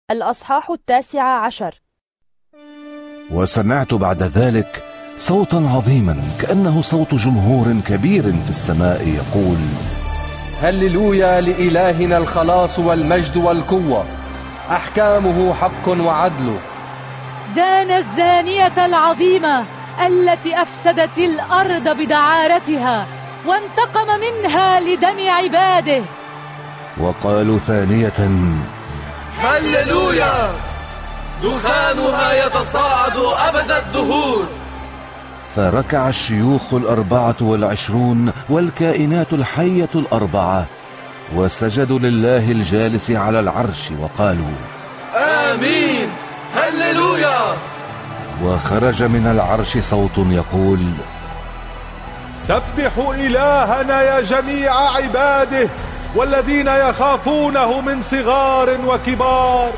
الأصحاح 19. وسمعت بعد ذلك صوتا عظيما كأنه صوت جمهور كبير في السماء يقول: هللويا لإلهنا الخلاص والمجد والقوة، أحكامه حق وعدل. دان الزانية العظيمة التي أفسدت الأرض بدعارتها وانتقم منها لدم عباده. وقالوا ثانية: هللويا، دخانها يتصاعد أبد الدهور. فركع الشيوخ 24 والكائنات الحية 4 وسجدوا لله الجالس على العرش وقالوا: آمين، هللويا. وخرج من العرش صوت يقول: سبحوا إلهنا يا جميع عباده والذين يخافونه من صغار وكبار.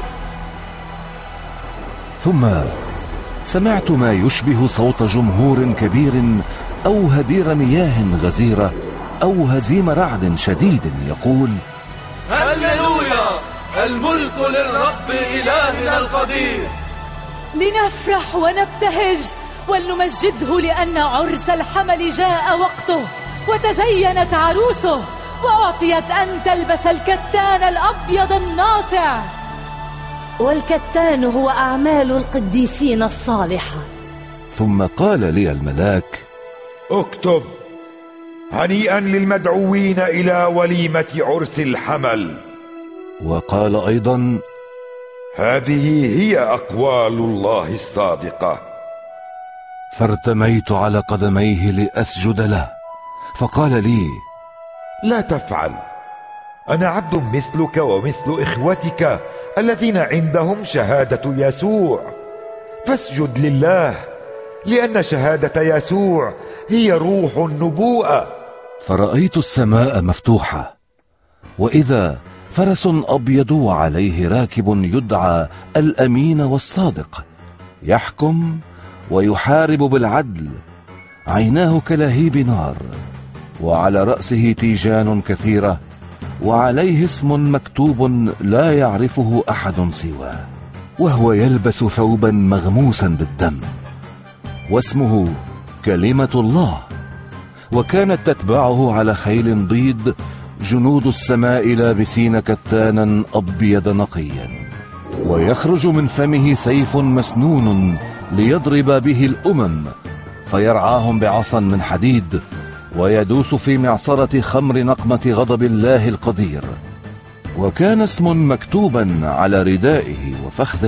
ثم سمعت ما يشبه صوت جمهور كبير أو هدير مياه غزيرة أو هزيم رعد شديد يقول: هللويا، الملك للرب إلهنا القدير. لنفرح ونبتهج ولنمجده، لأن عرس الحمل جاء وقته وتزينت عروسه، وأعطيت أن تلبس الكتان الأبيض الناصع. والكتان هو أعمال القديسين الصالحة. ثم قال لي الملاك: اكتب: هنيئا للمدعوين إلى وليمة عرس الحمل. وقال أيضا: هذه هي أقوال الله الصادقة. فارتميت على قدميه لأسجد له، فقال لي: لا تفعل، أنا عبد مثلك ومثل إخوتك الذين عندهم شهادة يسوع، فاسجد لله، لأن شهادة يسوع هي روح النبوءة. فرأيت السماء مفتوحة، وإذا فرس أبيض وعليه راكب يدعى الأمين والصادق، يحكم ويحارب بالعدل، عيناه كلهيب نار، وعلى رأسه تيجان كثيرة، وعليه اسم مكتوب لا يعرفه أحد سواه، وهو يلبس ثوبا مغموسا بالدم، واسمه كلمة الله. وكانت تتبعه على خيل بيض جنود السماء لابسين كتانا أبيض نقيا، ويخرج من فمه سيف مسنون ليضرب به الأمم، فيرعاهم بعصا من حديد، ويدوس في معصرة خمر نقمة غضب الله القدير. وكان اسم مكتوبا على ردائه وفخذه: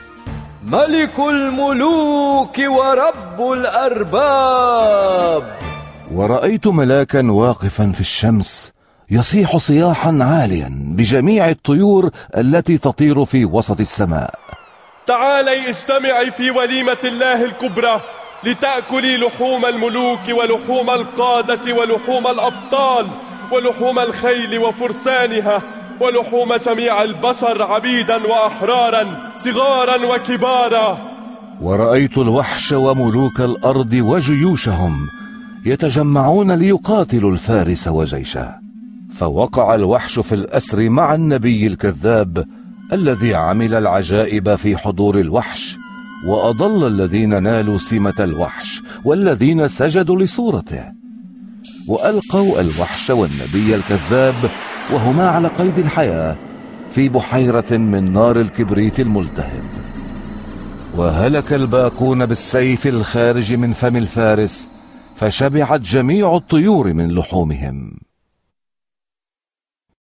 ملك الملوك ورب الأرباب. ورأيت ملاكا واقفا في الشمس يصيح صياحا عاليا بجميع الطيور التي تطير في وسط السماء: تعالي اجتمعي في وليمة الله الكبرى، لتأكلي لحوم الملوك ولحوم القادة ولحوم الأبطال ولحوم الخيل وفرسانها ولحوم جميع البشر، عبيدا وأحرارا، صغارا وكبارا. ورأيت الوحش وملوك الأرض وجيوشهم يتجمعون ليقاتلوا الفارس وجيشه. فوقع الوحش في الأسر مع النبي الكذاب الذي عمل العجائب في حضور الوحش، وأضل الذين نالوا سمة الوحش والذين سجدوا لصورته. وألقوا الوحش والنبي الكذاب وهما على قيد الحياة في بحيرة من نار الكبريت الملتهب. وهلك الباقون بالسيف الخارج من فم الفارس، فشبعت جميع الطيور من لحومهم.